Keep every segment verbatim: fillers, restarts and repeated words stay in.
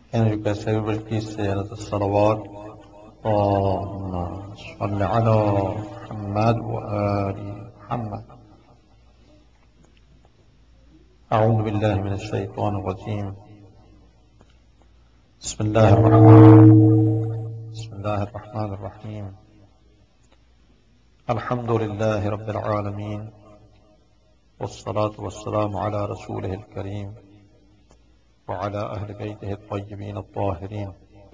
Can I request everybody please say another salawat? Allahumma salli ala Muhammad wa ali Muhammad. أعوذ بالله من الشيطان الرجيم. بسم الله الرحمن بسم الله الرحمن الرحيم. الحمد لله رب العالمين، والصلاة والسلام على رسوله الكريم وعلى أهل بيته الطيبين الطاهرين،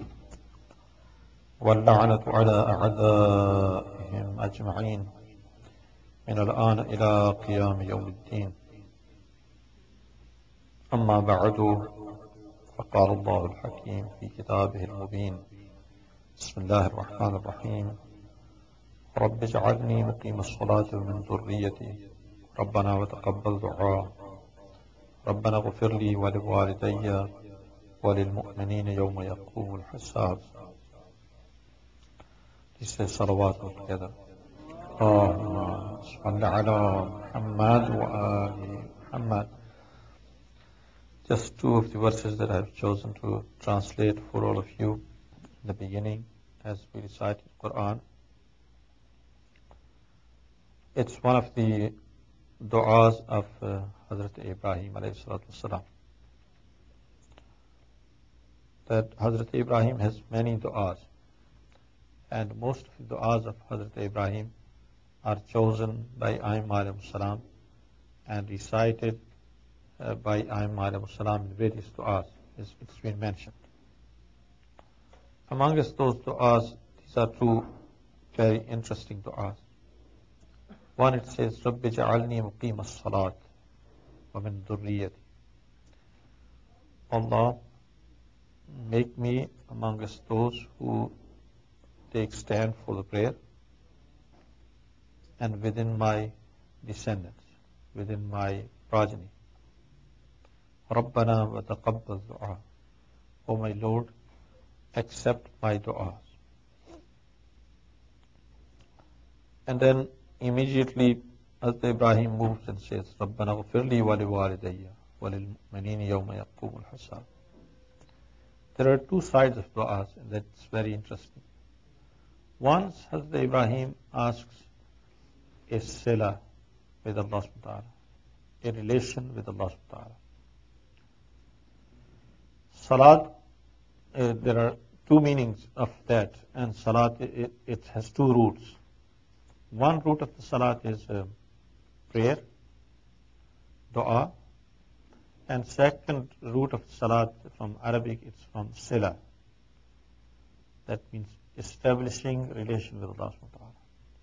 واللعنة على أعدائهم أجمعين من الآن إلى قيام يوم الدين. أما بعد، فقال الله الحكيم في كتابه المبين: بسم الله الرحمن الرحيم. رب اجعلني مقيم الصلاة ومن ذريتي ربنا وتقبل دعاء ربنا اغفر لي ولوالدي وللمؤمنين يوم يقوم الحساب. This is salawat altogether. Allahumma salli ala Muhammad wa ali Muhammad. Just two of the verses that I have chosen to translate for all of you in the beginning as we recite the Quran. It's one of the du'as of uh, Hazrat Ibrahim alayhi salatu wasalam. That Hazrat Ibrahim has many du'as, and most of the du'as of Hazrat Ibrahim are chosen by Aim alayhi salam and recited uh, by Aim alayhi salam in various du'as, as it's been mentioned. Amongst those du'as, these are two very interesting du'as. One, it says, Rabbi ja'alni muqim as-salat wa min dhurriyyati. Allah, make me amongst those who take stand for the prayer and within my descendants, within my progeny. Rabbana wa taqabbal du'a. O my Lord, accept my du'as. And then immediately Hazrat Ibrahim moves and says, Rabbana ghafir li wa liwalidayya wa lil mu'minina yawma yaqumul hisab. There are two sides of du'as, and that's very interesting. Once Hazrat Ibrahim asks a sila with Allah subhanahu wa ta'ala, a relation with Allah subhanahu wa ta'ala. Salat, uh, there are two meanings of that, and salat, it, it has two roots. One root of the salat is uh, prayer, dua, and second root of salat from Arabic, it's from sila. That means establishing relation with Allah subhanahu wa ta'ala.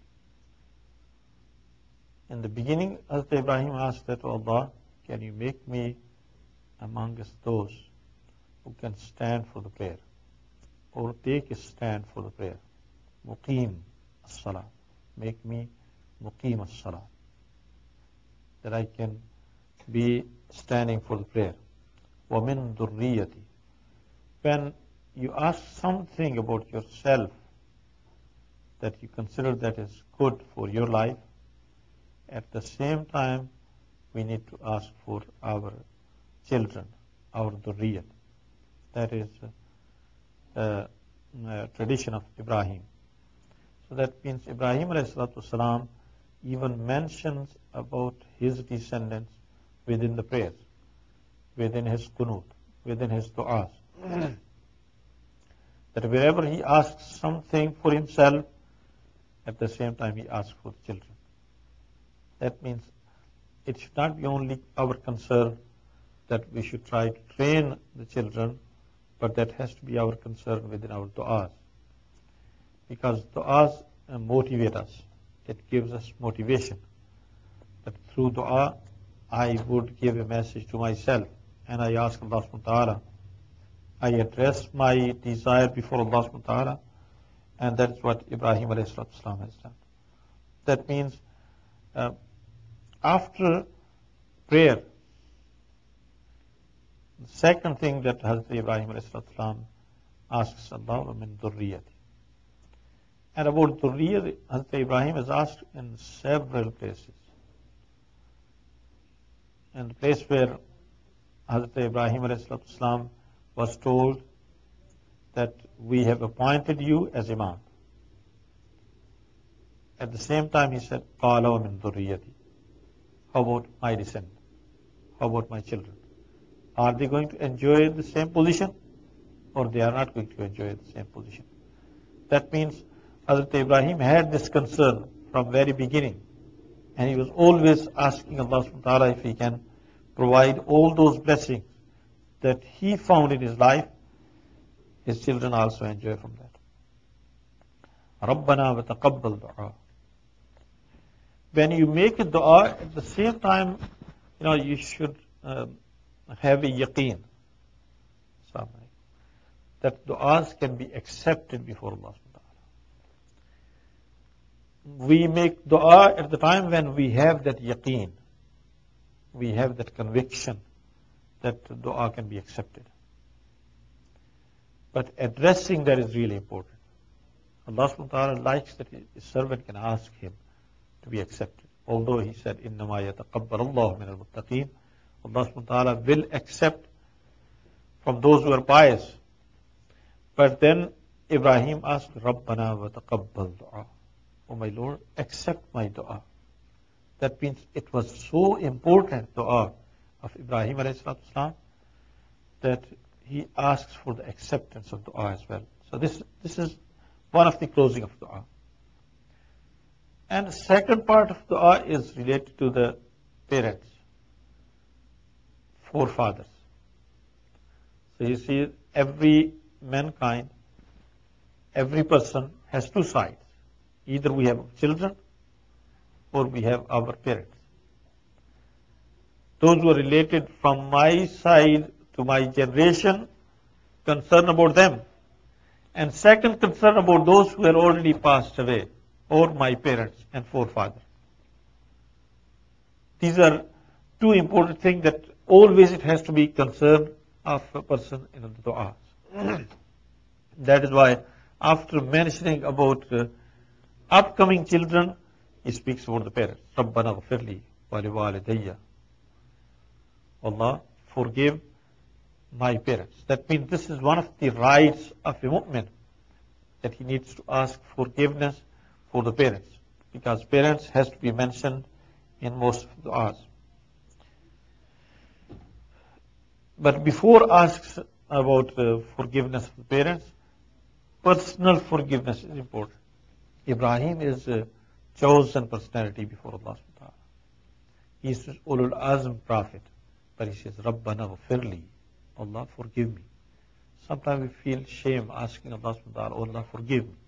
In the beginning, Hazrat Ibrahim asked that, oh Allah, can you make me amongst those who can stand for the prayer, or take a stand for the prayer. Muqim as-salat. Make me muqim as-salat, that I can be standing for the prayer. Wa min dhurriyyati. When you ask something about yourself that you consider that is good for your life, at the same time we need to ask for our children, our dhurriyyat. That is a, a tradition of Ibrahim. So that means Ibrahim alayhi salatu wasalam even mentions about his descendants within the prayers, within his qunut, within his du'as. That wherever he asks something for himself, at the same time he asks for the children. That means it should not be only our concern that we should try to train the children, but that has to be our concern within our du'as. Because du'as uh, motivate us. It gives us motivation. That through du'a, I would give a message to myself, and I ask Allah subhanahu wa ta'ala. I address my desire before Allah subhanahu wa ta'ala, and that is what Ibrahim alayhi salatu wasalam has done. That means uh, after prayer, the second thing that Hazrat Ibrahim alayhi salatu wasalam asks Allah, min dhurriyyati. And about dhurriyyah, Hazrat Ibrahim is asked in several places. And the place where Hazrat Ibrahim alayhi salatu wasalam was told that we have appointed you as Imam. At the same time, he said, قَالَ وَمِن ذُرِّيَّتِي. How about my descendant? How about my children? Are they going to enjoy the same position? Or they are not going to enjoy the same position? That means Hazrat Ibrahim had this concern from very beginning. And he was always asking Allah subhanahu wa ta'ala if he can provide all those blessings that he found in his life, his children also enjoy from that. رَبَّنَا وَتَقَبَّلْ دُعَاء. When you make a dua, at the same time, you know, you should um, have a yaqeen. That du'as can be accepted before Allah subhanahu wa ta'ala. We make dua at the time when we have that yaqeen. We have that conviction that dua can be accepted. But addressing that is really important. Allah subhanahu wa ta'ala likes that his servant can ask him to be accepted. Although he said, إِنَّمَا يَتَقَبَّلَ اللَّهُ مِنَ الْمُتَّقِينَ. Allah subhanahu wa ta'ala will accept from those who are pious. But then Ibrahim asked, Rabbana wa taqabbal dua. Oh my Lord, accept my dua. That means it was so important, dua of Ibrahim alayhi salatu wasalam, that he asks for the acceptance of dua as well. So this, this is one of the closing of dua. And the second part of dua is related to the parents, forefathers. So you see, every mankind, every person has two sides. Either we have children or we have our parents. Those who are related from my side to my generation, concern about them. And second, concern about those who are already passed away, or my parents and forefathers. These are two important things that always it has to be concerned of a person in the dua. That is why after mentioning about uh, upcoming children, he speaks about the parents. Rabbana ghafirli wa liwalidayya. Allah, forgive my parents. That means this is one of the rights of a mu'min, that he needs to ask forgiveness for the parents, because parents has to be mentioned in most of the du'as. But before asks about uh, forgiveness of the parents, personal forgiveness is important. Ibrahim is a chosen personality before Allah subhanahu wa ta'ala. He is Ulul Azm prophet, but he says, Rabbana ghafirli, Allah forgive me. Sometimes we feel shame asking Allah subhanahu wa ta'ala, oh Allah forgive me.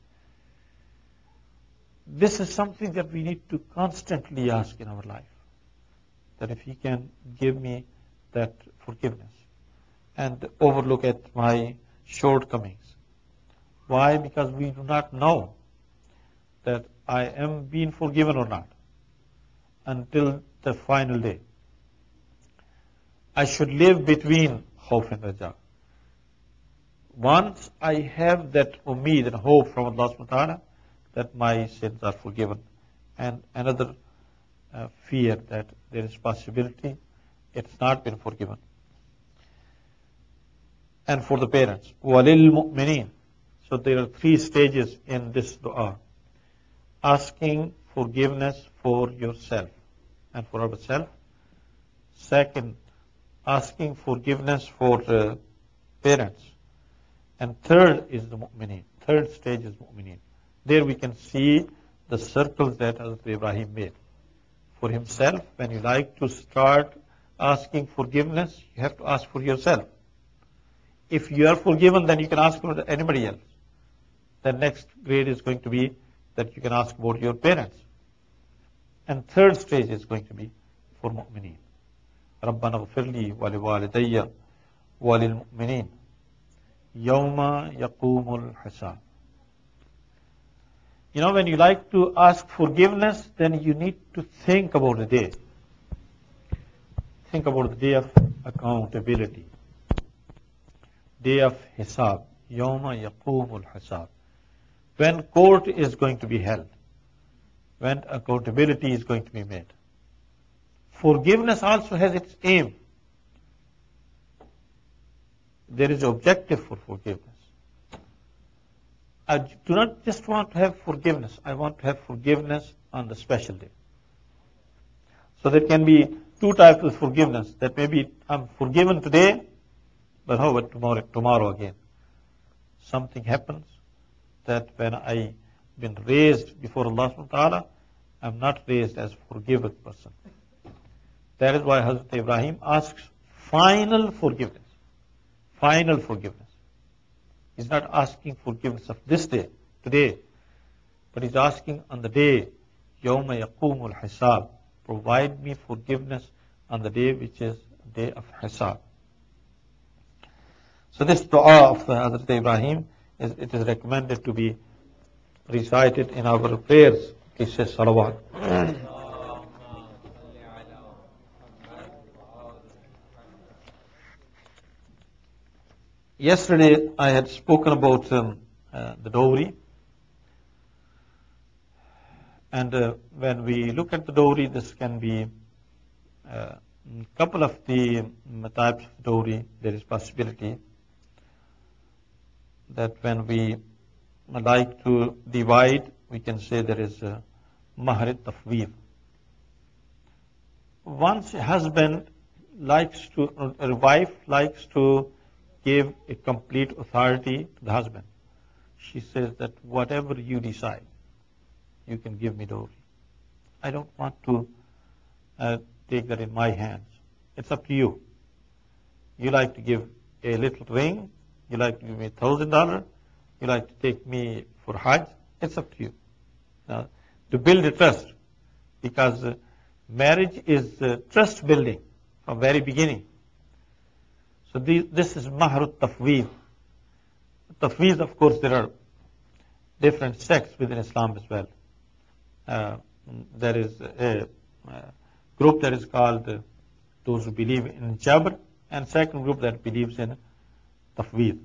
This is something that we need to constantly ask in our life, that if He can give me that forgiveness and overlook at my shortcomings. Why? Because we do not know that I am being forgiven or not until the final day. I should live between khawf and raja. Once I have that umeed and hope from Allah subhanahu wa ta'ala that my sins are forgiven, and another uh, fear that there is possibility it's not been forgiven. And for the parents, walil mu'mineen. So there are three stages in this dua. Asking forgiveness for yourself and for ourselves. Second, asking forgiveness for the parents. And third is the mu'mineen. Third stage is mu'mineen. There we can see the circles that Hazrat Ibrahim made. For himself, when you like to start asking forgiveness, you have to ask for yourself. If you are forgiven, then you can ask for anybody else. The next grade is going to be that you can ask about your parents. And third stage is going to be for mu'mineen. رَبَّنَا اغْفِرْ لِي وَلِوَالِدَيَّ وَلِلْمُؤْمِنِينَ يَوْمَ يَقُومُ الْحِسَابِ. You know, when you like to ask forgiveness, then you need to think about the day. Think about the day of accountability. Day of hisab. Yawma yaqumul hisab. When court is going to be held. When accountability is going to be made. Forgiveness also has its aim. There is an objective for forgiveness. I do not just want to have forgiveness. I want to have forgiveness on the special day. So there can be two types of forgiveness. That maybe I'm forgiven today, but how about tomorrow, tomorrow again? Something happens that when I been raised before Allah subhanahu wa ta'ala, I'm not raised as a forgiven person. That is why Hazrat Ibrahim asks final forgiveness. Final forgiveness. He's not asking forgiveness of this day, today, but he's asking on the day, يَوْمَ يَقُومُ الْحِسَابِ, provide me forgiveness on the day which is day of Hisab. So this dua of Hazrat Ibrahim, is, it is recommended to be recited in our prayers. He says salawat. Yesterday I had spoken about um, uh, the dowry. And uh, when we look at the dowry, this can be a uh, couple of the um, types of dowry. There is possibility that when we like to divide, we can say there is a mahr tafweed. Once a husband likes to, a wife likes to give a complete authority to the husband. She says that whatever you decide, you can give me dowry. I don't want to uh, take that in my hands. It's up to you. You like to give a little ring, you like to give me a thousand dollars, you like to take me for Hajj, it's up to you. Now, to build a trust, because uh, marriage is uh, trust building from very beginning. So the, this is mahr tafweed. Tafweed, of course, there are different sects within Islam as well. Uh, there is a, a group that is called uh, those who believe in Jabr, and second group that believes in Tafweed.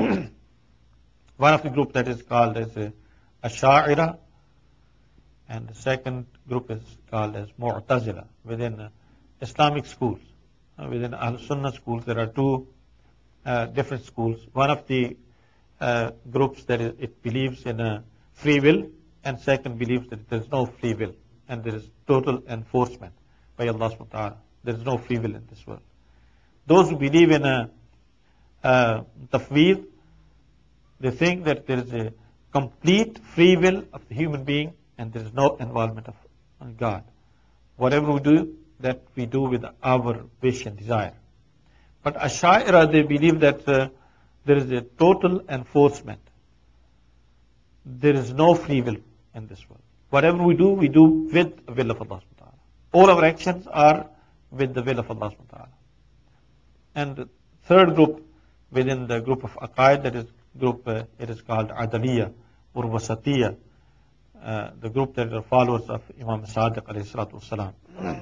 One of the group that is called as uh, Asha'ira, and the second group is called as Mu'tazila within uh, Islamic schools. Uh, within Al-Sunnah schools, there are two uh, different schools. One of the uh, groups that is, it believes in uh, free will, and second believes that there is no free will, and there is total enforcement by Allah subhanahu wa ta'ala. There is no free will in this world. Those who believe in a uh, tafweed, they think that there is a complete free will of the human being, and there is no involvement of God. Whatever we do, that we do with our wish and desire. But Asha'ira, they believe that uh, there is a total enforcement. There is no free will in this world. Whatever we do, we do with the will of Allah subhanahu wa ta'ala. All our actions are with the will of Allah subhanahu wa ta'ala. And the third group within the group of Aqaid, that is group, uh, it is called Adaliyya or Wasatiyya, uh, the group that are followers of Imam Sadiq alayhi salatu wasalam.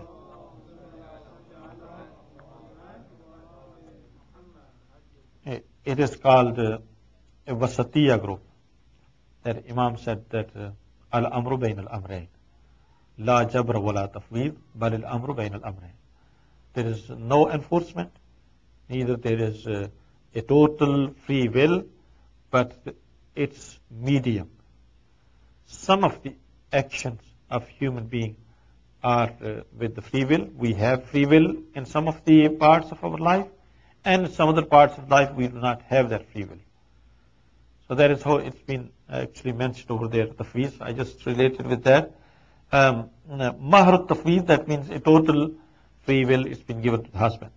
It is called uh, a Wasatiyya group. That Imam said that uh, Al-Amru Bain Al-Amrain. La Jabra wa la Tafweed, bal Al-Amru Bain Al-Amrain. There is no enforcement, neither there is uh, a total free will, but it's medium. Some of the actions of human being are uh, with the free will. We have free will in some of the parts of our life, and in some other parts of life we do not have that free will. So that is how it's been actually mentioned over there, tafweed. I just related with that. Um, Mahr tafweed, that means a total free will is been given to the husband.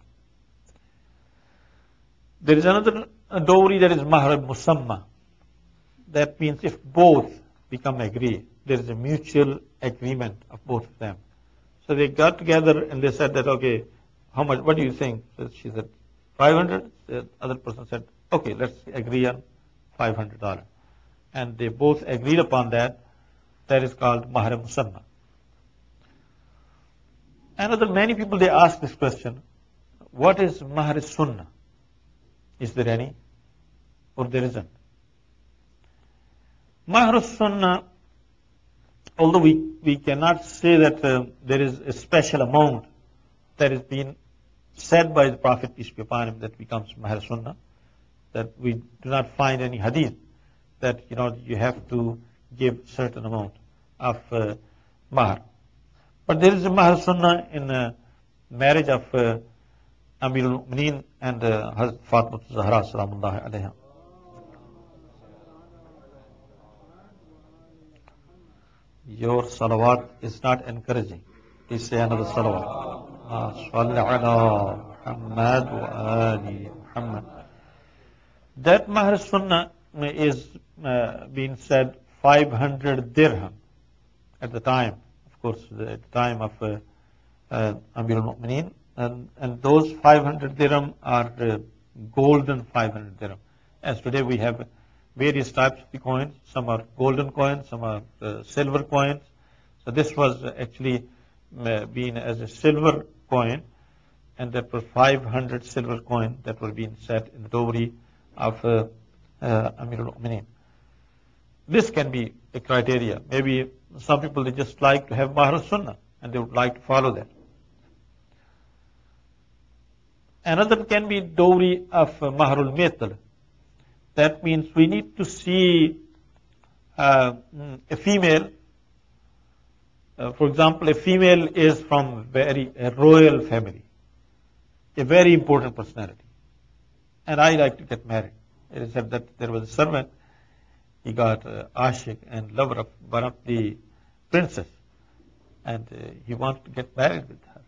There is another dowry that is mahr musamma. That means if both become agree, there is a mutual agreement of both of them. So they got together and they said that, okay, how much, what do you think? So she said, five hundred. The other person said, okay, let's agree on five hundred dollars. And they both agreed upon that. That is called mahr musamma. Another, many people, they ask this question, what is mahr sunnah? Is there any? Or there isn't? Mahr sunnah, although we, we cannot say that uh, there is a special amount that is being said by the Prophet, peace be upon him, that becomes mahr sunnah, that we do not find any hadith that you know you have to give certain amount of uh, mahar. But there is a mahar sunnah in uh, marriage of uh, Amir al-Mu'mineen and uh, Hazrat Fatima Zahra salamullahi alayha. Your salawat is not encouraging. Please say another salawat. Salli ala Muhammad wa ali Muhammad. That mahar sunnah is uh, being said five hundred dirham at the time, of course, at the time of uh, uh, Amir al-Mu'mineen. And, and those five hundred dirham are uh, golden five hundred dirham. As today we have various types of coins. Some are golden coins, some are uh, silver coins. So this was actually uh, being as a silver coin, and that were five hundred silver coins that were being set in the dowry of uh, uh, Amir al-Mu'mineen. This can be a criteria. Maybe some people, they just like to have mahar sunnah and they would like to follow that. Another can be dowry of uh, maharul mithl. That means we need to see uh, a female. Uh, for example, a female is from very a royal family, a very important personality, and I like to get married. It is said that there was a servant. He got uh, ashik and lover of one of the princess, and uh, he wanted to get married with her.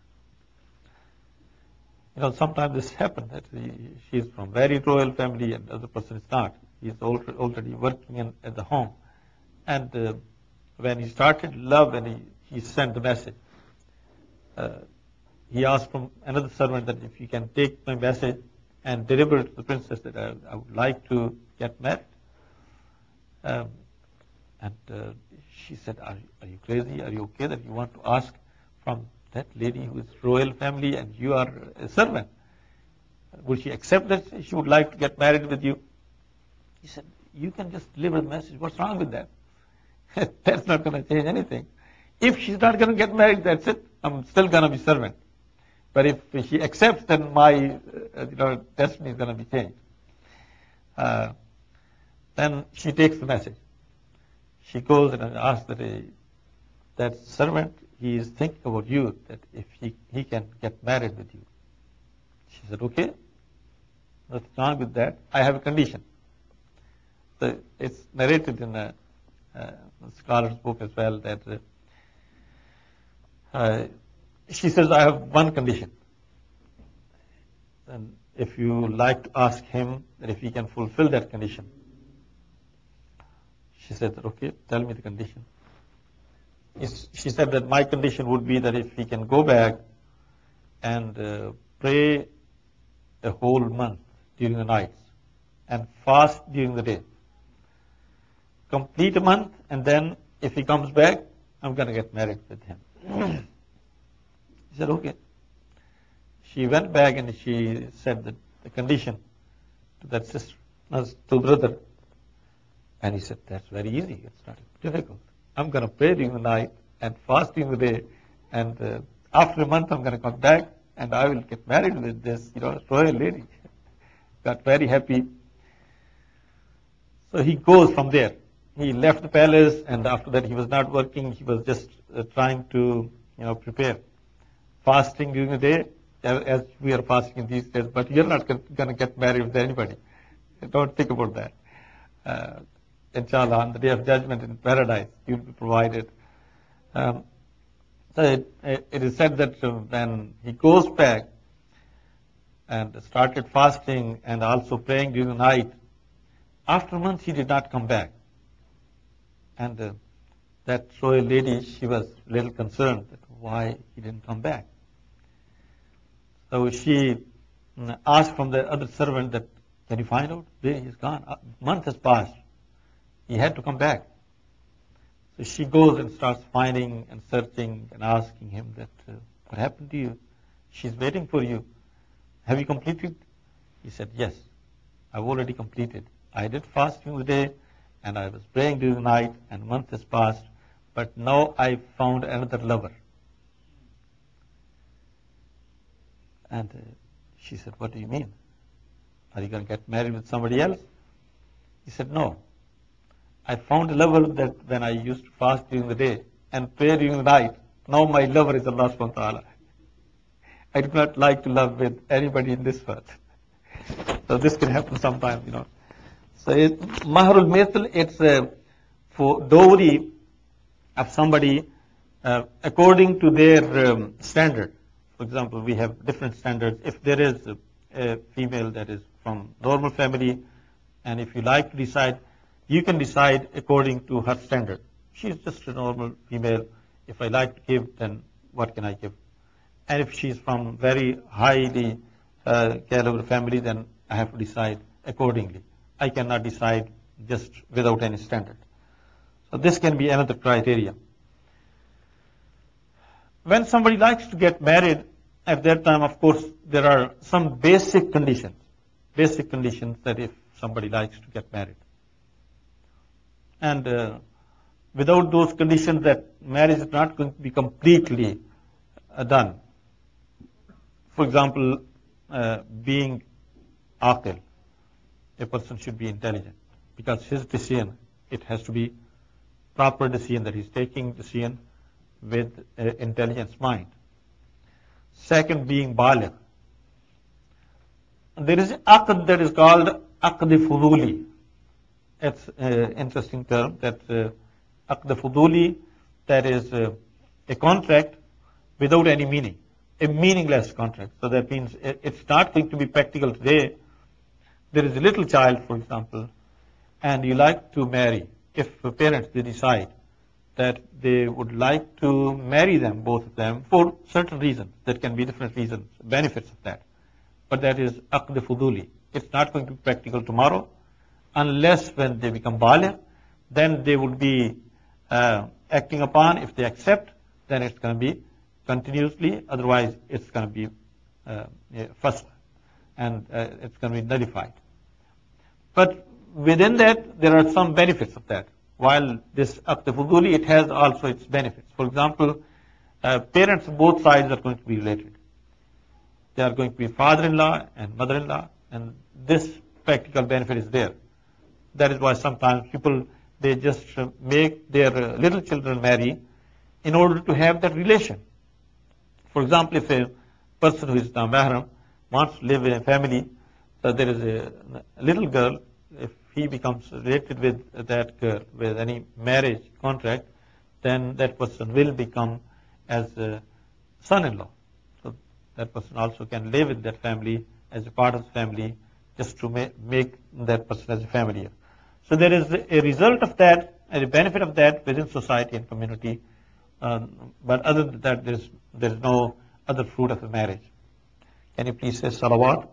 You know, sometimes this happens that she is from very royal family and the other person is not. He is already working in, at the home. And uh, when he started love and he, he sent the message, uh, he asked from another servant that if he can take my message and deliver it to the princess that I, I would like to get married. Um, and uh, she said, are, are you crazy? Are you okay that you want to ask from that lady who is royal family and you are a servant? Would she accept that she would like to get married with you? He said, you can just deliver the message. What's wrong with that? That's not going to change anything. If she's not going to get married, that's it. I'm still going to be servant. But if she accepts, then my uh, you know, destiny is going to be changed. Uh, then she takes the message. She goes and asks that, uh, that servant, he is thinking about you, that if he, he can get married with you. She said, okay, nothing wrong with that. I have a condition. So it's narrated in a, a scholar's book as well that uh, uh, she says, I have one condition. And if you like to ask him that if he can fulfill that condition. She said, okay, tell me the condition. She said that my condition would be that if he can go back and uh, pray a whole month during the nights and fast during the day. Complete a month, and then if he comes back, I'm going to get married with him. He said, okay. She went back and she said that the condition to that sister, to brother. And he said, that's very easy. It's not difficult. I'm going to pray during the night and fast during the day. And uh, after a month, I'm going to come back and I will get married with this, you know, royal lady. Got very happy. So he goes from there. He left the palace, and after that he was not working. He was just uh, trying to, you know, prepare. Fasting during the day, as we are fasting in these days, but you're not going to get married with anybody. Don't think about that. Uh, inshallah, on the day of judgment in paradise, you'll be provided. Um, so it, it is said that when he goes back and started fasting and also praying during the night, after months he did not come back. And uh, that royal lady, she was a little concerned that why he didn't come back. So she asked from the other servant that, can you find out where he's gone? A month has passed. He had to come back. So she goes and starts finding and searching and asking him that, uh, what happened to you? She's waiting for you. Have you completed? He said, yes, I've already completed. I did fast during the day and I was praying during the night and a month has passed, but now I found another lover. And uh, she said, what do you mean? Are you going to get married with somebody else? He said, no. I found a level that when I used to fast during the day and pray during the night, now my lover is Allah subhanahu wa ta'ala. I do not like to love with anybody in this world. So this can happen sometimes, you know. So it, Mahrul Mithl, it's uh, for dowry of somebody uh, according to their um, standard. For example, we have different standards. If there is a, a female that is from normal family, and if you like to decide, you can decide according to her standard. She is just a normal female. If I like to give, then what can I give? And if she is from very highly uh, caliber family, then I have to decide accordingly. I cannot decide just without any standard. So this can be another criteria. When somebody likes to get married, at that time, of course, there are some basic conditions. Basic conditions that if somebody likes to get married. And uh, without those conditions, that marriage is not going to be completely uh, done. For example, uh, being aqil, a person should be intelligent, because his decision, it has to be proper decision, that he's taking decision with uh, intelligence mind. Second, being baligh. There is aqd that is called aqd fuduli. It's an interesting term, that uh, aqd fuduli, that is uh, a contract without any meaning, a meaningless contract. So that means it, it's not going to be practical today. There is a little child, for example, and you like to marry. If the parents, they decide that they would like to marry them, both of them, for certain reasons. There can be different reasons, benefits of that. But that is aqd fuduli. It's not going to be practical tomorrow, unless when they become baligh, then they would be uh, acting upon. If they accept, then it's going to be continuously. Otherwise, it's going to be uh, fasq, and uh, it's going to be nullified. But within that, there are some benefits of that. While this aqd fuduli, it has also its benefits. For example, uh, parents of both sides are going to be related. They are going to be father-in-law and mother-in-law, and this practical benefit is there. That is why sometimes people, they just make their uh, little children marry in order to have that relation. For example, if a person who is non-mahram wants to live in a family, so there is a, a little girl, if he becomes related with that girl, with any marriage contract, then that person will become as a son-in-law. So that person also can live in that family as a part of the family, just to ma make that person as a family. So there is a result of that, and a benefit of that within society and community. Um, but other than that, there is there is no other fruit of a marriage. Can you please say salawat?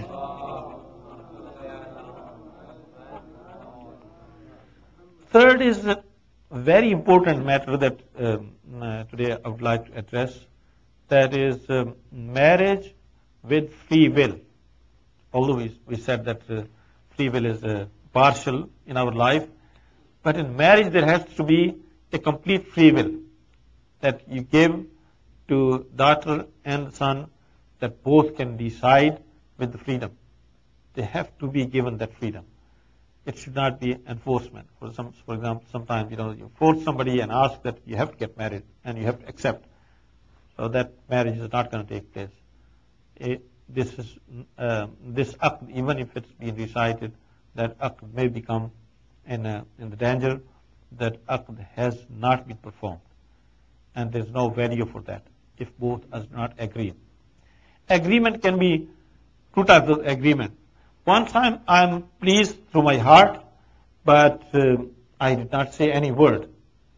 Third is a very important matter that um, uh, today I would like to address. That is um, marriage with free will. Although we, we said that uh, free will is uh, partial in our life, but in marriage there has to be a complete free will that you give to daughter and son, that both can decide with the freedom. They have to be given that freedom. It should not be enforcement. For some, for example, sometimes you know you force somebody and ask that you have to get married and you have to accept. So that marriage is not going to take place. It, this is uh, this aqd, even if it's been recited, that aqd may become in a, in the danger that aqd has not been performed, and there's no value for that if both are not agreed. Agreement can be two types of agreement. One time I'm pleased through my heart, but uh, I did not say any word.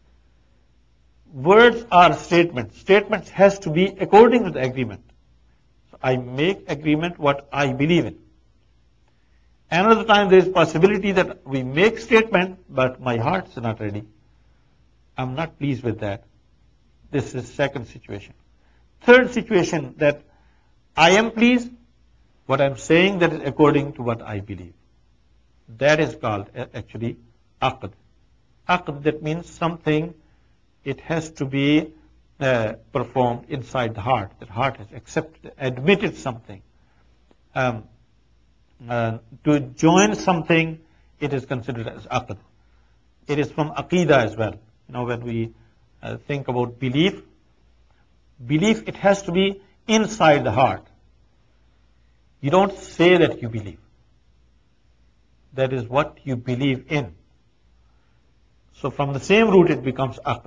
Words are statements. Statements has to be according to the agreement. So I make agreement what I believe in. Another time there is possibility that we make statement, but my heart is not ready. I'm not pleased with that. This is second situation. Third situation, that I am pleased, what I'm saying that is according to what I believe. That is called actually aqd. Aqd, that means something, it has to be uh, performed inside the heart. The heart has accepted, admitted something. Um, uh, to join something, it is considered as aqd. It is from Aqidah as well. You know, when we uh, think about belief, belief, it has to be inside the heart. You don't say that you believe. That is what you believe in. So from the same root it becomes aqd.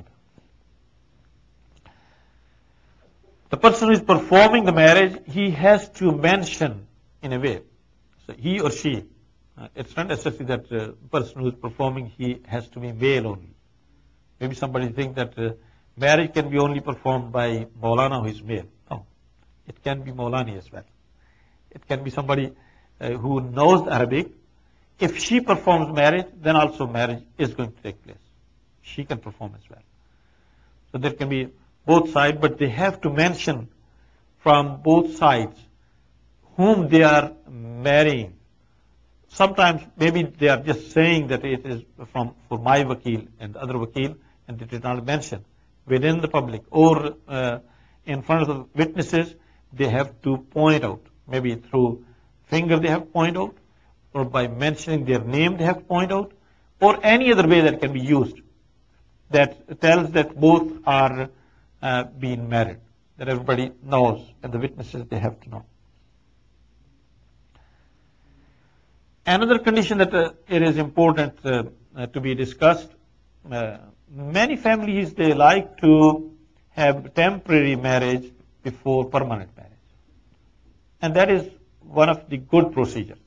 The person who is performing the marriage, he has to mention in a way. So he or she, uh, it's not necessary that the uh, person who is performing, he has to be male only. Maybe somebody thinks that uh, marriage can be only performed by Maulana who is male. No, it can be Maulani as well. It can be somebody uh, who knows Arabic. If she performs marriage, then also marriage is going to take place. She can perform as well. So there can be both sides, but they have to mention from both sides whom they are marrying. Sometimes maybe they are just saying that it is from for my wakil and the other wakil, and it is not mentioned within the public or uh, in front of the witnesses. They have to point out, maybe through finger they have to point out, or by mentioning their name they have to point out, or any other way that can be used that tells that both are uh, being married, that everybody knows, and the witnesses, they have to know. Another condition that uh, it is important uh, uh, to be discussed, uh, many families, they like to have temporary marriage before permanent marriage. And that is one of the good procedures.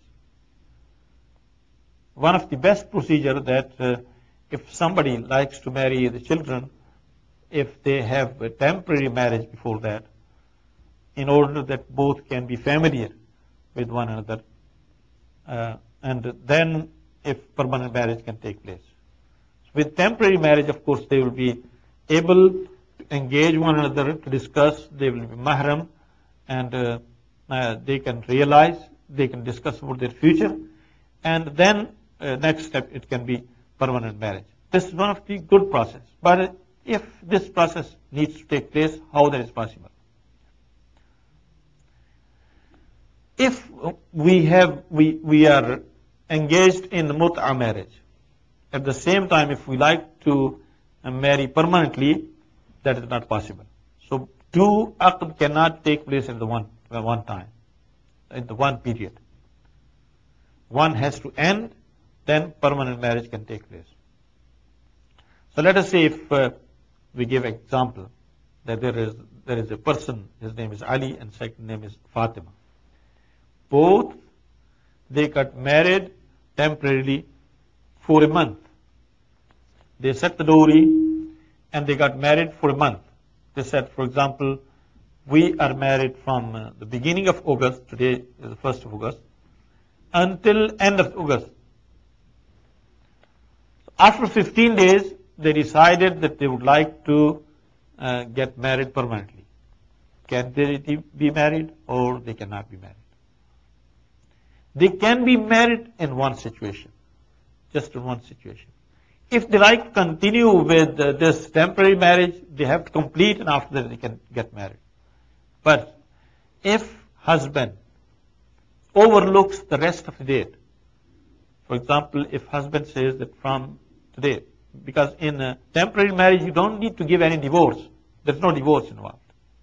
One of the best procedure that uh, if somebody likes to marry the children, if they have a temporary marriage before that, in order that both can be familiar with one another, uh, and then if permanent marriage can take place. With temporary marriage, of course, they will be able to engage one another, to discuss, they will be mahram, and uh, uh, they can realize, they can discuss about their future, and then uh, next step, it can be permanent marriage. This is one of the good process. But if this process needs to take place, how that is possible? If we have, we, we are engaged in mut'a marriage, at the same time, if we like to marry permanently, that is not possible. So two aqd cannot take place at the one, at one time, in the one period. One has to end, then permanent marriage can take place. So let us say if uh, we give example that there is there is a person, his name is Ali and second name is Fatima. Both, they got married temporarily for a month. They set the dowry and they got married for a month. They said, for example, we are married from uh, the beginning of August, today is the first of August, until end of August. After fifteen days, they decided that they would like to uh, get married permanently. Can they be married or they cannot be married? They can be married in one situation, just in one situation. If they like to continue with uh, this temporary marriage, they have to complete and after that they can get married. But if husband overlooks the rest of the date, for example, if husband says that from today, because in a temporary marriage you don't need to give any divorce. There's no divorce involved.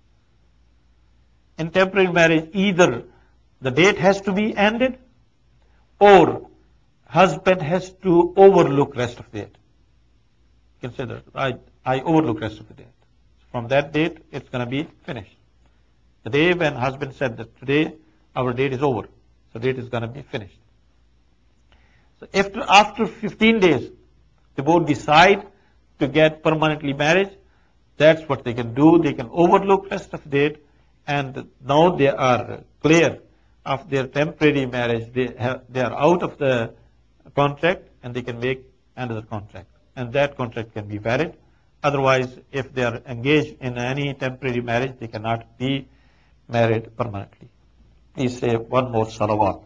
In temporary marriage, either the date has to be ended or husband has to overlook rest of the date. You can say that, I, I overlook rest of the date. From that date, it's going to be finished. The day when husband said that today our date is over, so date is going to be finished. So after, after fifteen days, they both decide to get permanently married. That's what they can do. They can overlook rest of the date, and now they are clear of their temporary marriage. They have, they are out of the contract, and they can make another contract, and that contract can be valid. Otherwise, if they are engaged in any temporary marriage, they cannot be married permanently. Please say one more salawat.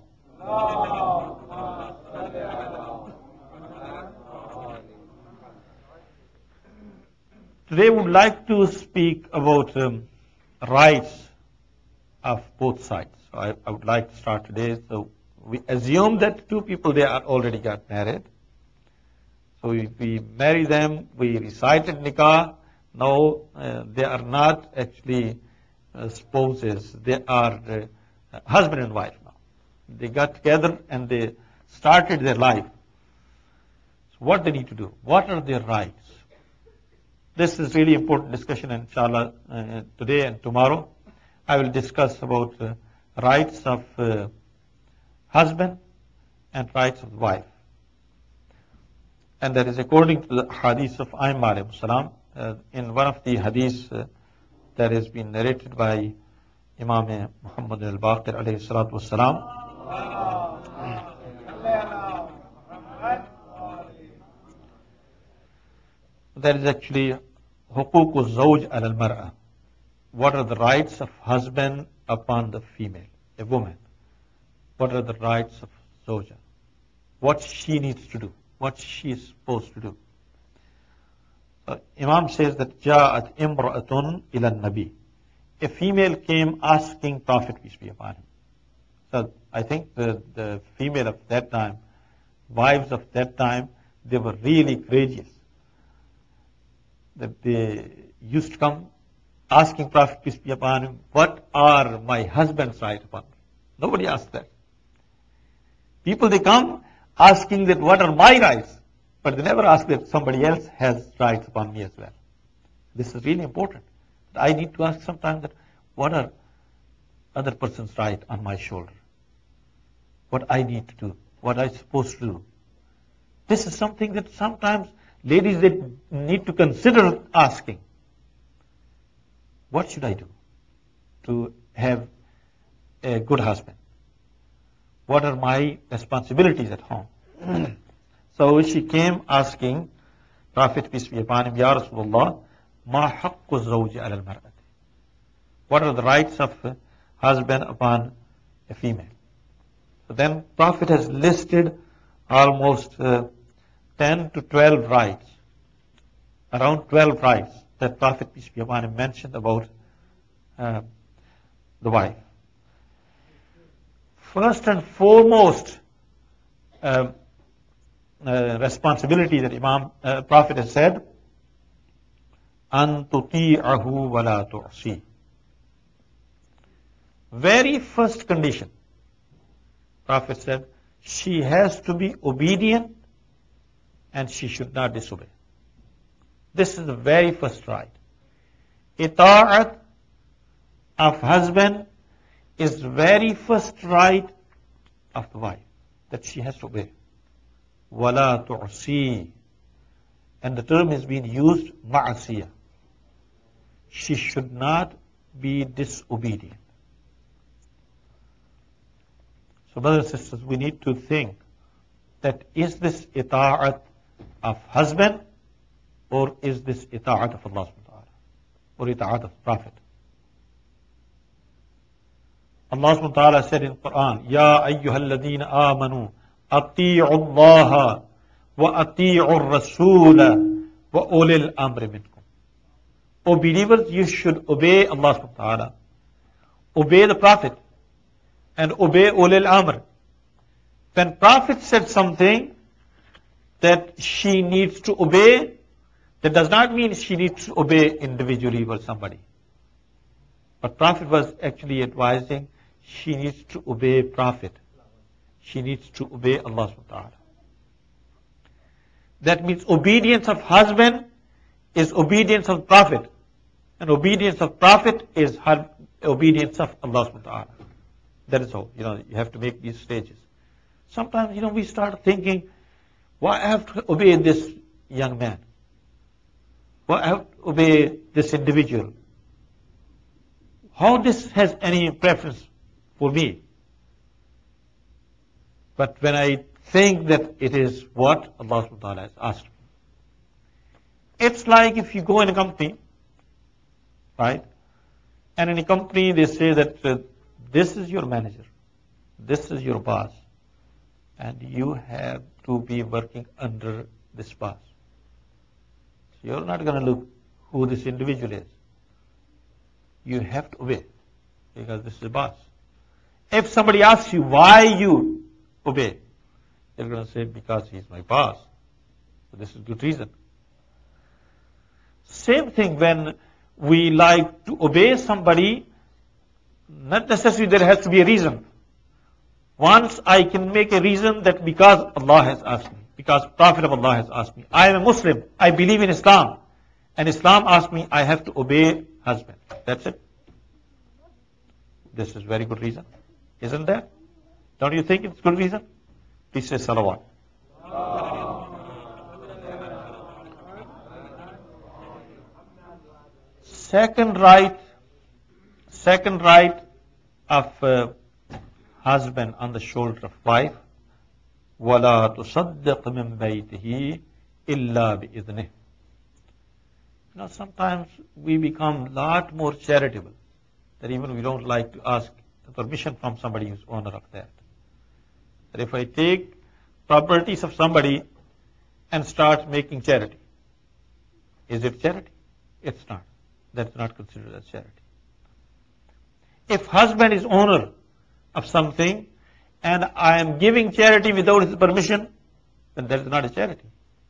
Today, we would like to speak about um, rights of both sides. So I, I would like to start today. So we assume that two people, they are already got married. So we, we marry them, we recited nikah. No, uh, they are not actually uh, spouses. They are uh, husband and wife now. They got together and they started their life. So what they need to do? What are their rights? This is really important discussion, inshallah, uh, today and tomorrow. I will discuss about uh, rights of uh, husband and rights of wife. And that is according to the hadith of Aimma alayhi salam. Uh, in one of the hadiths uh, that has been narrated by Imam Muhammad al-Baqir alayhi salatu wassalam. That is actually حقوق الزوج على المرأة. What are the rights of husband upon the female, a woman? What are the rights of Zawja? What she needs to do, what she is supposed to do. Uh, Imam says that جاءت امرأة إلى النبي. A female came asking Prophet, peace be upon him. So I think the, the female of that time, wives of that time, they were really courageous. That they used to come asking Prophet, peace be upon him, what are my husband's rights upon me? Nobody asked that. People, they come asking that what are my rights, but they never ask that somebody else has rights upon me as well. This is really important. I need to ask sometimes that what are other person's right on my shoulder? What I need to do, what I'm supposed to do. This is something that sometimes ladies, they need to consider asking. What should I do to have a good husband? What are my responsibilities at home? So she came asking Prophet, peace be upon him, Ya Rasulullah, ma haqqu zawji ala al-mar'ati. What are the rights of a husband upon a female? So then Prophet has listed almost uh, ten to twelve rights, around twelve rights that Prophet, peace be upon him, mentioned about uh, the wife. First and foremost uh, uh, responsibility that Imam uh, Prophet has said, an tuti'ahu wa la tu'si. Very first condition, Prophet said, she has to be obedient and she should not disobey. This is the very first right. Ita'at of husband is the very first right of the wife, that she has to obey. Wala tu'si. And the term is being used, ma'asiyah. She should not be disobedient. So brothers and sisters, we need to think that is this ita'at of husband or is this ita'at of Allah subhanahu wa ta'ala or ita'at of Prophet? Allah subhanahu wa ta'ala said in Quran, Ya ayyuhalladhina amanu ati'u Allah wa ati'u rasula wa ulil amri minkum. O believers, you should obey Allah subhanahu wa ta'ala, obey the Prophet, and obey ulil amr. When Prophet said something that she needs to obey, that does not mean she needs to obey individually or somebody. But Prophet was actually advising she needs to obey Prophet. She needs to obey Allah subhanahu wa ta'ala. That means obedience of husband is obedience of Prophet. And obedience of Prophet is obedience of Allah subhanahu wa ta'ala. That is all. You know, you have to make these stages. Sometimes, you know, we start thinking, why I have to obey this young man? Why I have to obey this individual? How this has any preference for me? But when I think that it is what Allah subhanahu wa ta'ala has asked me. It's like if you go in a company, right? And in a company they say that uh, this is your manager, this is your boss, and you have to be working under this boss. So you're not going to look who this individual is. You have to obey because this is the boss. If somebody asks you why you obey, you're going to say because he's my boss. So this is good reason. Same thing when we like to obey somebody, not necessarily there has to be a reason. Once I can make a reason that because Allah has asked me, because Prophet of Allah has asked me, I am a Muslim, I believe in Islam, and Islam asked me, I have to obey husband. That's it. This is very good reason, isn't there? Don't you think it's good reason? Please say salawat. Second right, second right of uh, husband on the shoulder of wife, وَلَا تُصَدِّقْ مِنْ بَيْتِهِ إِلَّا بِإِذْنِهِ. You know, sometimes we become a lot more charitable, that even we don't like to ask permission from somebody who's owner of that. That if I take properties of somebody and start making charity, is it charity? It's not. That's not considered as charity. If husband is owner of something and I am giving charity without his permission, then that is not a charity.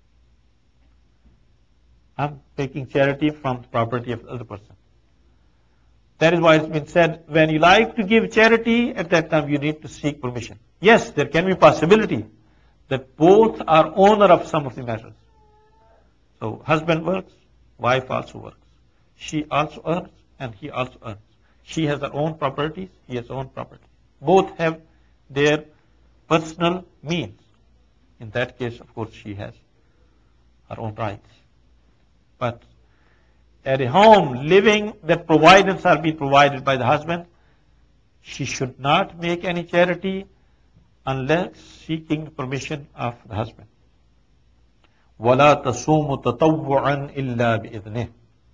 I'm taking charity from the property of the other person. That is why it's been said, when you like to give charity, at that time you need to seek permission. Yes, there can be possibility that both are owner of some of the matters. So husband works, wife also works. She also earns and he also earns. She has her own properties, he has his own property. Both have their personal means. In that case, of course, she has her own rights. But at a home, living, that providence are being provided by the husband, she should not make any charity unless seeking permission of the husband. وَلَا تَصُومُ تَطَوُّعًا إِلَّا بِإِذْنِهِ.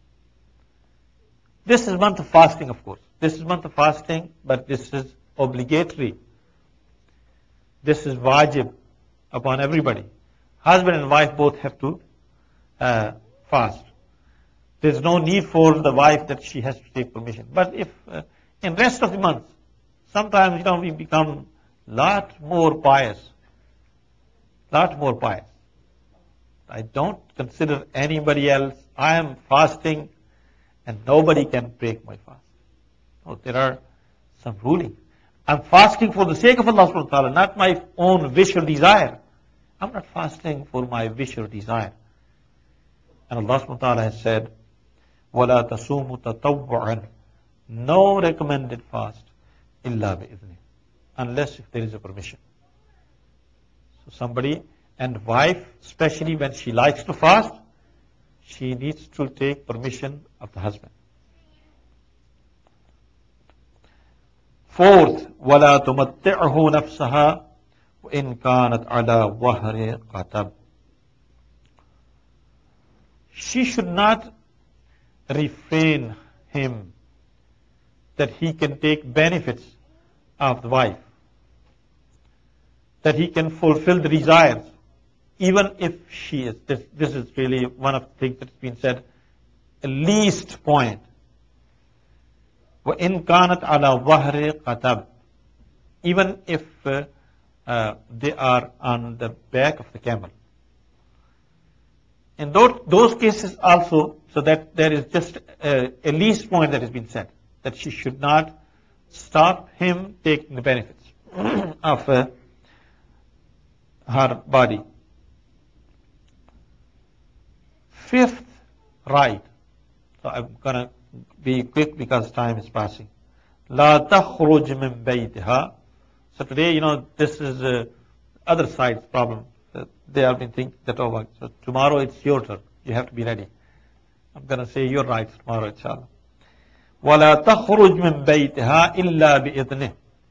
This is month of fasting, of course. This is month of fasting, but this is obligatory. This is wajib upon everybody. Husband and wife both have to uh, fast. There's no need for the wife that she has to take permission. But if uh, in rest of the month, sometimes, you know, we become lot more pious. Lot more pious. I don't consider anybody else. I am fasting and nobody can break my fast. Oh, there are some rulings. I'm fasting for the sake of Allah subhanahu wa ta'ala, not my own wish or desire. I'm not fasting for my wish or desire. And Allah subhanahu wa ta'ala has said, وَلَا تَصُومُ تَطَوُّعًا. No recommended fast, إِلَّا بِإِذْنِهِ. Unless if there is a permission. So somebody, and wife, especially when she likes to fast, she needs to take permission of the husband. Fourth, وَلَا تُمَتِّعْهُ نَفْسَهَا وَإِنْ كَانَتْ عَلَى وَهْرِ قَتَبٍ. She should not refrain him that he can take benefits of the wife, that he can fulfill the desires, even if she is, this, this is really one of the things that's been said, the least point. وَإِنْ كَانَتْ عَلَى وَهْرِ قَتَبٍ. Even if uh, uh, they are on the back of the camel. In those, those cases also, so that there is just a, a least point that has been said, that she should not stop him taking the benefits of uh, her body. Fifth right. So I'm going to be quick because time is passing. لا تخرج من بيتها. So today, you know, this is uh, other side's problem. Uh, they have been thinking that, oh, so tomorrow it's your turn. You have to be ready. I'm going to say your rights tomorrow, inshallah. وَلَا تَخْرُجْ مِنْ بَيْتِهَا إِلَّا بِإِذْنِهِ.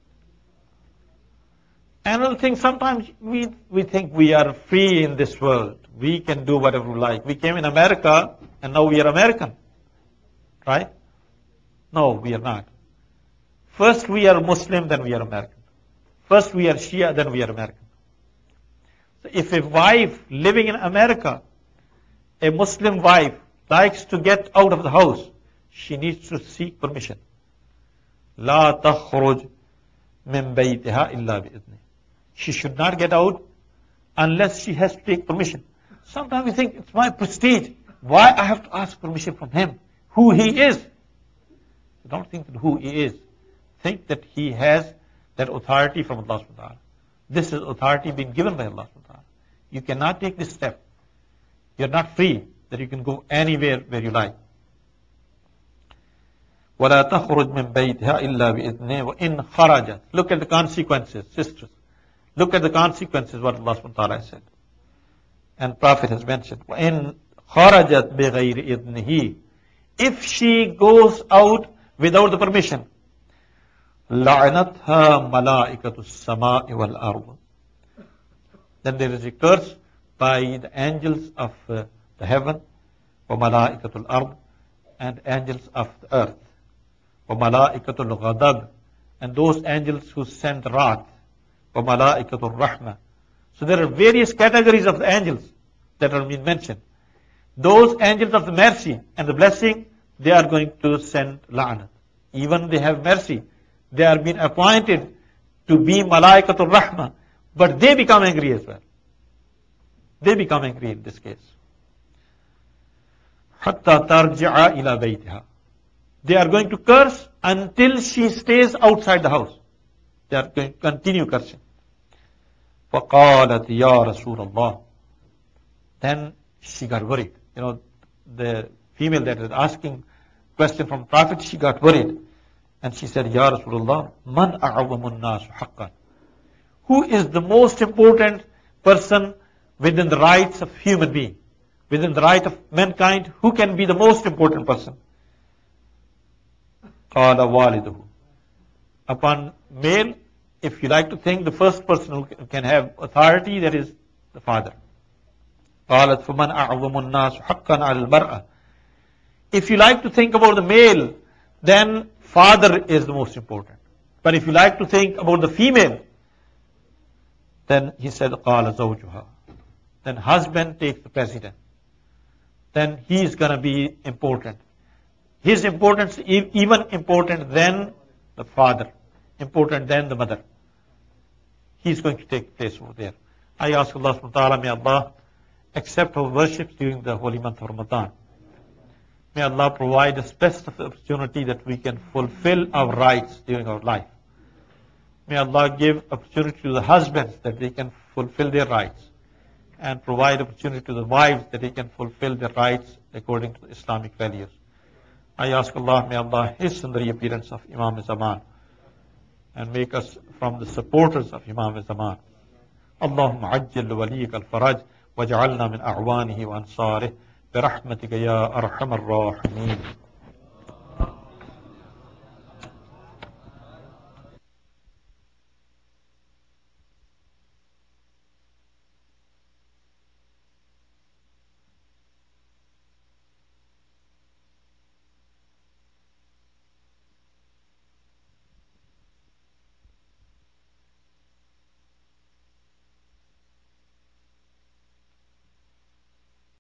Another thing, sometimes we, we think we are free in this world. We can do whatever we like. We came in America and now we are American. Right? No, we are not. First we are Muslim, then we are American. First we are Shia, then we are American. So if a wife living in America, a Muslim wife, likes to get out of the house, she needs to seek permission. لا تخرج من بيتها إلا بإذنه. She should not get out unless she has to take permission. Sometimes we think it's my prestige. Why I have to ask permission from him? Who he is. Don't think that who he is. Think that he has that authority from Allah subhanahu wa ta'ala. This is authority being given by Allah subhanahu wa ta'ala. You cannot take this step. You're not free that you can go anywhere where you like. وَلَا تَخْرُجْ مِنْ بَيْتِهَا إِلَّا بِإِذْنِهِ وَإِنْ خَرَجَتْ. Look at the consequences, sisters. Look at the consequences, what Allah subhanahu wa ta'ala said. And Prophet has mentioned, وَإِنْ خَرَجَتْ بِغَيْرِ إِذْنِهِ. If she goes out without the permission, لَعْنَتْهَا مَلَائِكَةُ السَّمَاءِ وَالْأَرْضِ. Then there is a curse by the angels of uh, the heaven, وَمَلَائِكَةُ الْأَرْضِ, and angels of the earth, وَمَلَائِكَةُ الْغَضَبِ, and those angels who send wrath, وَمَلَائِكَةُ الرَّحْمَةِ. So there are various categories of the angels that are being mentioned. Those angels of the mercy and the blessing, they are going to send la'nat. Even they have mercy. They are being appointed to be malaikatul rahmah, but they become angry as well. They become angry in this case. Hatta tarji'a ila baytiha. They are going to curse until she stays outside the house. They are going to continue cursing. فَقَالَتْ يَا رَسُولَ اللَّهِ. Then she got worried. You know, the female that is asking question from Prophet, she got worried. And she said, Ya Rasulullah, man a'awamun nasu haqqan. Who is the most important person within the rights of human being? Within the right of mankind, who can be the most important person? Qala waliduhu. Upon male, if you like to think the first person who can have authority, that is the father. قالت فمن أعظم الناس حقا على المرأة. If you like to think about the male, then father is the most important. But if you like to think about the female, then he said قال زوجها. Then husband takes the president. Then he is going to be important. His importance is even important than the father, important than the mother. He is going to take place over there. I ask Allah subhanahu wa ta'ala, may Allah accept our worships during the holy month of Ramadan. May Allah provide us best of the opportunity that we can fulfill our rights during our life. May Allah give opportunity to the husbands that they can fulfill their rights, and provide opportunity to the wives that they can fulfill their rights according to Islamic values. I ask Allah, may Allah hasten the reappearance of Imam Zaman and make us from the supporters of Imam Zaman. Allahumma ajjal waliyik al-faraj waj'alna min a'wanihi wa ansarih برحمتك يا أرحم الراحمين.